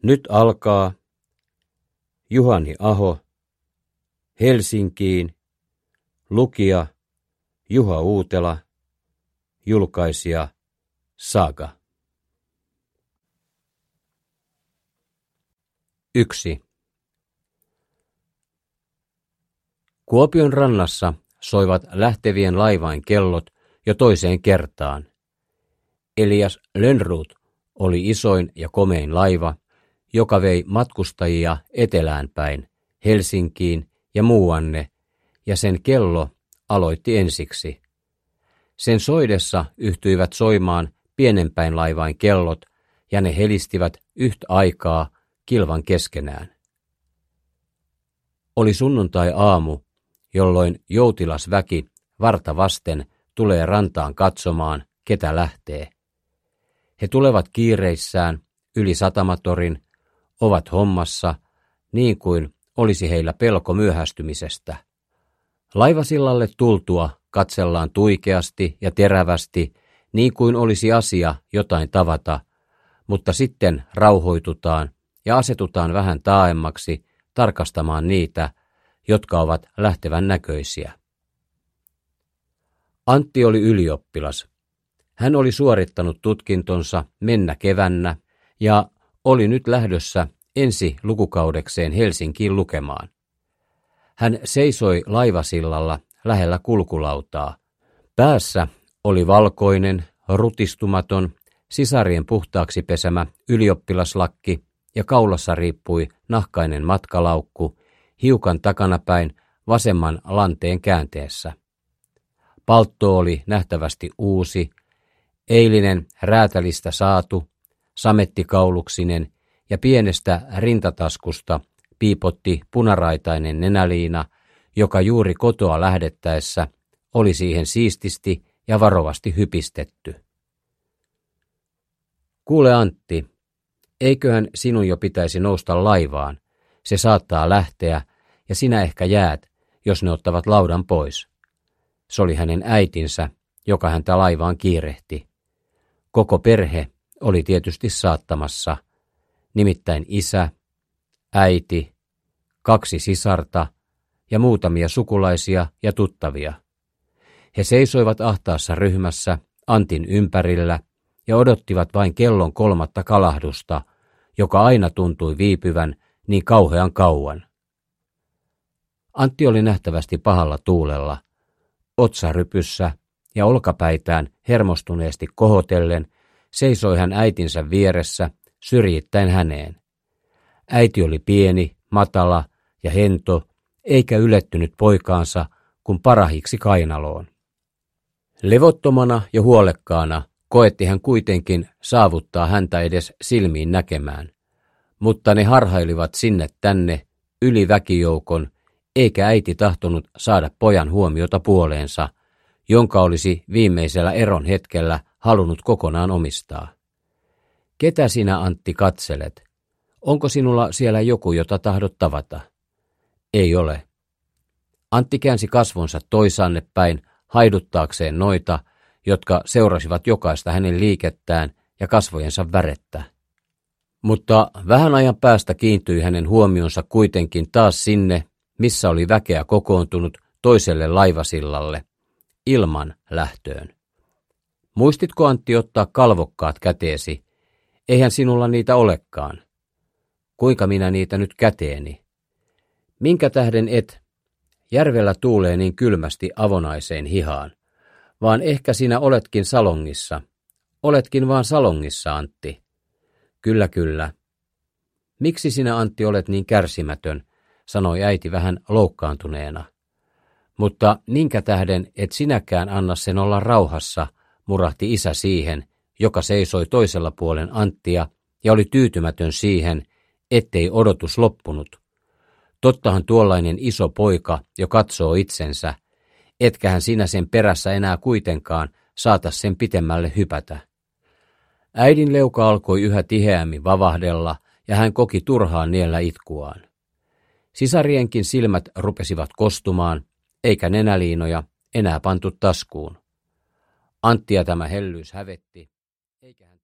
Nyt alkaa Juhani Aho, Helsinkiin, lukija Juha Uutela, julkaisija Saga. 1. Kuopion rannassa soivat lähtevien laivain kellot jo toiseen kertaan. Elias Lönnrot oli isoin ja komein laiva, joka vei matkustajia etelään päin, Helsinkiin ja muuanne, ja sen kello aloitti ensiksi. Sen soidessa yhtyivät soimaan pienenpäin laivain kellot, ja ne helistivät yhtä aikaa kilvan keskenään. Oli sunnuntai-aamu, jolloin joutilas väki varta vasten tulee rantaan katsomaan, ketä lähtee. He tulevat kiireissään yli satamatorin, ovat hommassa, niin kuin olisi heillä pelko myöhästymisestä. Laivasillalle tultua katsellaan tuikeasti ja terävästi, niin kuin olisi asia jotain tavata, mutta sitten rauhoitutaan ja asetutaan vähän taaemmaksi tarkastamaan niitä, jotka ovat lähtevän näköisiä. Antti oli ylioppilas. Hän oli suorittanut tutkintonsa mennä kevännä ja oli nyt lähdössä ensi lukukaudekseen Helsinkiin lukemaan. Hän seisoi laivasillalla lähellä kulkulautaa. Päässä oli valkoinen, rutistumaton, sisarien puhtaaksi pesemä ylioppilaslakki ja kaulassa riippui nahkainen matkalaukku, hiukan takanapäin vasemman lanteen käänteessä. Paltto oli nähtävästi uusi, eilinen räätälistä saatu, samettikauluksinen ja pienestä rintataskusta piipotti punaraitainen nenäliina, joka juuri kotoa lähdettäessä oli siihen siististi ja varovasti hypistetty. Kuule Antti, eiköhän sinun jo pitäisi nousta laivaan, se saattaa lähteä ja sinä ehkä jäät, jos ne ottavat laudan pois. Se oli hänen äitinsä, joka häntä laivaan kiirehti. Koko perhe oli tietysti saattamassa, nimittäin isä, äiti, 2 sisarta ja muutamia sukulaisia ja tuttavia. He seisoivat ahtaassa ryhmässä Antin ympärillä ja odottivat vain kellon 3. kalahdusta, joka aina tuntui viipyvän niin kauhean kauan. Antti oli nähtävästi pahalla tuulella, otsarypyssä ja olkapäitään hermostuneesti kohotellen seisoi hän äitinsä vieressä syrjittäin häneen. Äiti oli pieni, matala ja hento, eikä ylettynyt poikaansa kuin parahiksi kainaloon. Levottomana ja huolekkaana koetti hän kuitenkin saavuttaa häntä edes silmiin näkemään, mutta ne harhailivat sinne tänne yli väkijoukon, eikä äiti tahtonut saada pojan huomiota puoleensa, jonka olisi viimeisellä eron hetkellä halunnut kokonaan omistaa. Ketä sinä, Antti, katselet? Onko sinulla siellä joku, jota tahdot tavata? Ei ole. Antti käänsi kasvonsa toisaanne päin haiduttaakseen noita, jotka seurasivat jokaista hänen liikettään ja kasvojensa värettä. Mutta vähän ajan päästä kiintyi hänen huomionsa kuitenkin taas sinne, missä oli väkeä kokoontunut toiselle laivasillalle, ilman lähtöön. Muistitko, Antti, ottaa kalvokkaat käteesi? Eihän sinulla niitä olekaan. Kuinka minä niitä nyt käteeni? Minkä tähden et? Järvellä tuulee niin kylmästi avonaiseen hihaan. Vaan ehkä sinä oletkin salongissa. Oletkin vaan salongissa, Antti. Kyllä, kyllä. Miksi sinä, Antti, olet niin kärsimätön, sanoi äiti vähän loukkaantuneena. Mutta minkä tähden et sinäkään anna sen olla rauhassa, murahti isä siihen, joka seisoi toisella puolen Anttia ja oli tyytymätön siihen, ettei odotus loppunut. Tottahan tuollainen iso poika jo katsoo itsensä, etkähän sinä sen perässä enää kuitenkaan saata sen pitemmälle hypätä. Äidin leuka alkoi yhä tiheämmin vavahdella ja hän koki turhaan niellä itkuaan. Sisarienkin silmät rupesivat kostumaan, eikä nenäliinoja enää pantu taskuun. Anttia tämä hellyys hävetti, eikä hän